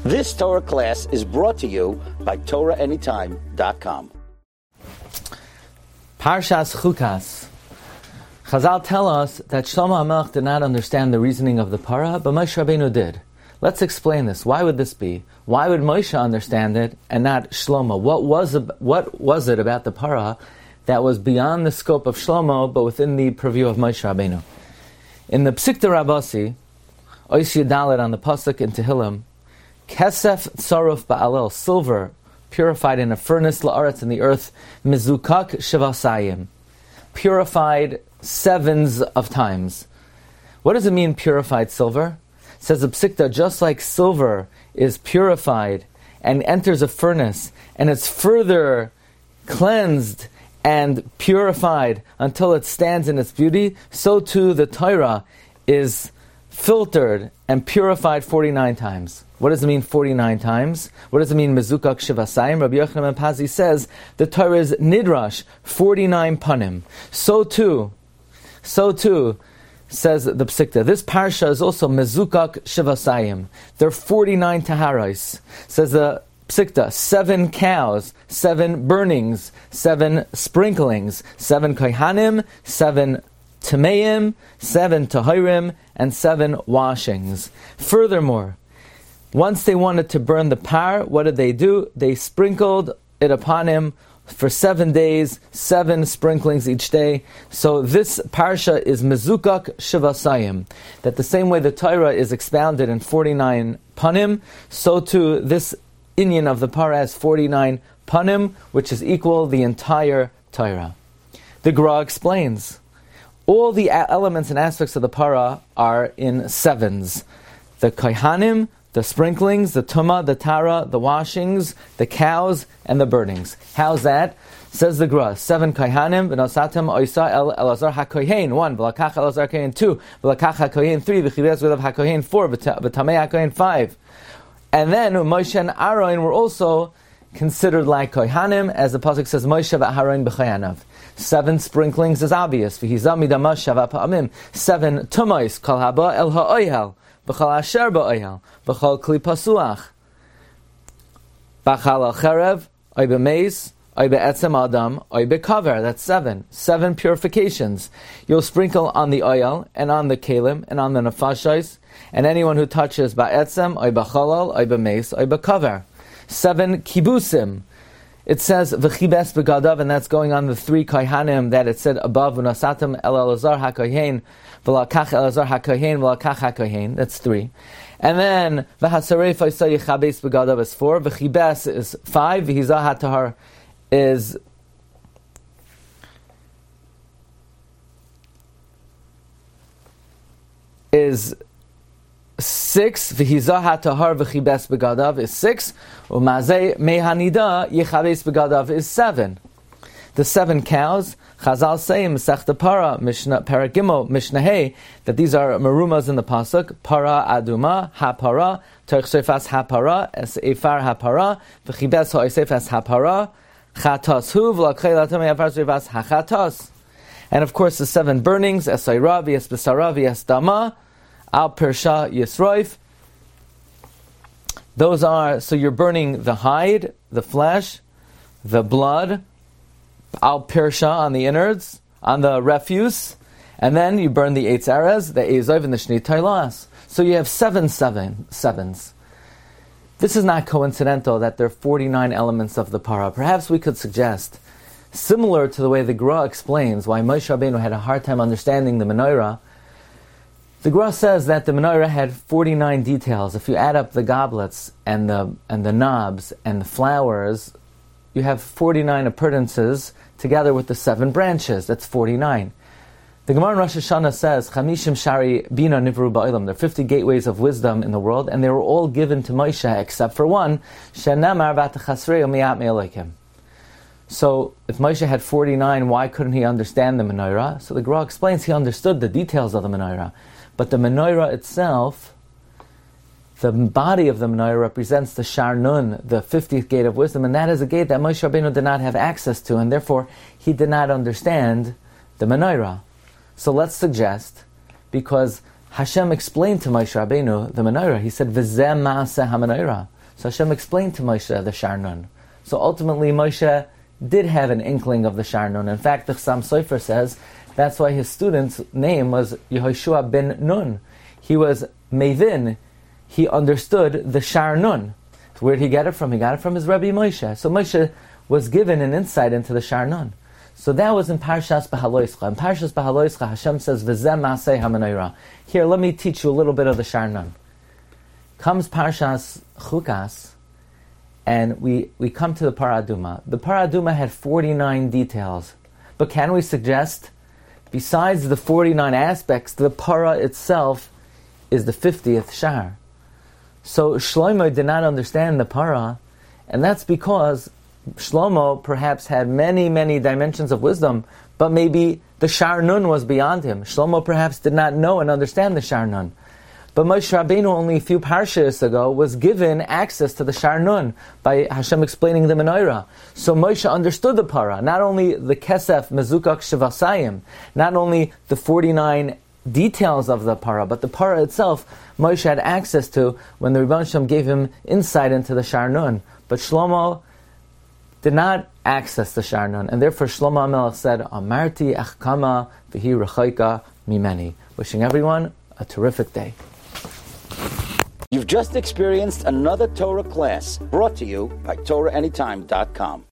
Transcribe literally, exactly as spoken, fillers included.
This Torah class is brought to you by Torah Anytime dot com. Parshas Chukas. Chazal tell us that Shlomo HaMelech did not understand the reasoning of the para, but Moshe Rabbeinu did. Let's explain this. Why would this be? Why would Moshe understand it and not Shlomo? What was what was it about the para that was beyond the scope of Shlomo, but within the purview of Moshe Rabbeinu? In the Psikta Rabasi, Ois Yadalit on the pasuk in Tehillim, Kesef Tzaruf Ba'alel, silver purified in a furnace la'aretz in the earth, Mizukak Shivasayim, purified sevens of times. What does it mean, purified silver? It says the Psikta, just like silver is purified and enters a furnace, and it's further cleansed and purified until it stands in its beauty, so too the Torah is filtered and purified forty-nine times. What does it mean forty-nine times? What does it mean mezukak shivasayim? Rabbi Yochanan ben Pazi says the Torah is nidrash, forty-nine panim. So too, so too, says the Psikta. This parsha is also mezukak shivasayim. There are forty-nine taharais. Says the Psikta, seven cows, seven burnings, seven sprinklings, seven kohanim, seven tameim, seven tahirim, and seven washings. Furthermore, once they wanted to burn the par, what did they do? They sprinkled it upon him for seven days, seven sprinklings each day. So this parsha is mezukak shivasayim. That the same way the Torah is expounded in forty-nine panim, so too this inyan of the para has forty-nine panim, which is equal the entire Torah. The Gra explains, all the elements and aspects of the para are in sevens. The kohanim, the sprinklings, the tumah, the tara, the washings, the cows, and the burnings. How's that? Says the Gra, seven kohanim, v'nosatem oisa el elazar hakohen, one, v'lakach elazar hakohen, two, v'lakach hakohen, three, v'chivez v'lav hakohen, four, v'tamei hakohen, five. And then Moshe and Aaron were also considered like kohanim, as the pasuk says, Moshe v'Aaron b'chayanav. Seven sprinklings is obvious. V'hizam midamash shava pa'amim. Seven tumais, kol haba el ha'oyel. B'chal asher ba'oyel. B'chal kli pasuach. B'chal al-cherev, oy b'meis, oy be'etzem adam, oy be'kaver. That's seven. Seven purifications. You'll sprinkle on the oil, and on the kalim, and on the nefashos, and anyone who touches ba'etzem, oy b'chalal, oy b'meis, oy be'kaver. Seven kibusim. It says v'chibes begadav, and that's going on the three kohanim that it said above. V'nasatem el elazar hakohen, v'lakach elazar hakohen, v'lakach hakohen. That's three. And then v'hasarei fa'isa yichabes begadav is four. V'chibes is five. V'hizah hatahar is is six. V'hizah hatahar v'chibes begadav is six. Umazeh mehanida yichabes begadav is seven. The seven cows, Chazal say in Masechta Para, Mishnah Paragimo, Mishnah Hey, that these are marumas in the pasuk. Para aduma hapara, Terch Seifas hapara, Es Eifar hapara, V'chibes ha'Eifas hapara, Chatos hu v'lakhay latamei afar Seifas hachatos. And of course the seven burnings, Es Eira, V'es Besara, V'es Dama, Al Persha Yisroif. Those are, so you're burning the hide, the flesh, the blood, Al Persha on the innards, on the refuse, and then you burn the Eitz Erez, the Ezov, and the Shnei Tailas. So you have seven, seven, sevens. This is not coincidental that there are forty-nine elements of the para. Perhaps we could suggest, similar to the way the Gra explains why Moshe Rabbeinu had a hard time understanding the menorah, the Gra says that the menorah had forty-nine details. If you add up the goblets and the and the knobs and the flowers, you have forty-nine appurtenances together with the seven branches. That's forty-nine. The Gemara in Rosh Hashanah says, Chamishim Shari Bina Nivru Ba'ilam. There are fifty gateways of wisdom in the world, and they were all given to Moshe except for one, Shenamar Vatachasrei Umiyat Me'alekim. So, if Moshe had forty-nine, why couldn't he understand the menorah? So the Gra explains he understood the details of the menorah. But the menorah itself, the body of the menorah represents the Shar Nun, the fiftieth gate of wisdom, and that is a gate that Moshe Rabbeinu did not have access to, and therefore he did not understand the menorah. So let's suggest, because Hashem explained to Moshe Rabbeinu the menorah, he said, "V'zeh ma'aseh ha'menorah." So Hashem explained to Moshe the Sha'ar Nun. So ultimately Moshe did have an inkling of the Sha'ar Nun. In fact, the Chassam Sofer says that's why his student's name was Yehoshua ben Nun. He was Mevin. He understood the Sha'ar Nun. Where did he get it from? He got it from his Rebbe Moshe. So Moshe was given an insight into the Sha'ar Nun. So that was in Parshas Behaloischa. In Parshas Behaloischa, Hashem says, V'zeh ma'aseh hamenorah. Here, let me teach you a little bit of the Sha'ar Nun. Comes Parshas Chukas, and we, we come to the Parah Aduma. The Parah Aduma had forty-nine details. But can we suggest, besides the forty-nine aspects, the Parah itself is the fiftieth Sha'ar. So Shlomo did not understand the Parah, and that's because Shlomo perhaps had many, many dimensions of wisdom, but maybe the Sha'ar Nun was beyond him. Shlomo perhaps did not know and understand the Sha'ar Nun. But Moshe Rabbeinu, only a few parshas ago, was given access to the Sha'ar Nun by Hashem explaining the Menorah. So Moshe understood the Parah, not only the Kesef Mezukak Shevasayim, not only the forty-nine details of the Parah, but the Parah itself, Moshe had access to when the Rebbeinu Shem gave him insight into the Sha'ar Nun. But Shlomo did not access the Sha'ar Nun, and therefore Shlomo HaMelech said, Amarti achkama v'hi rechaika mimeni. Wishing everyone a terrific day. You've just experienced another Torah class brought to you by Torah Anytime dot com.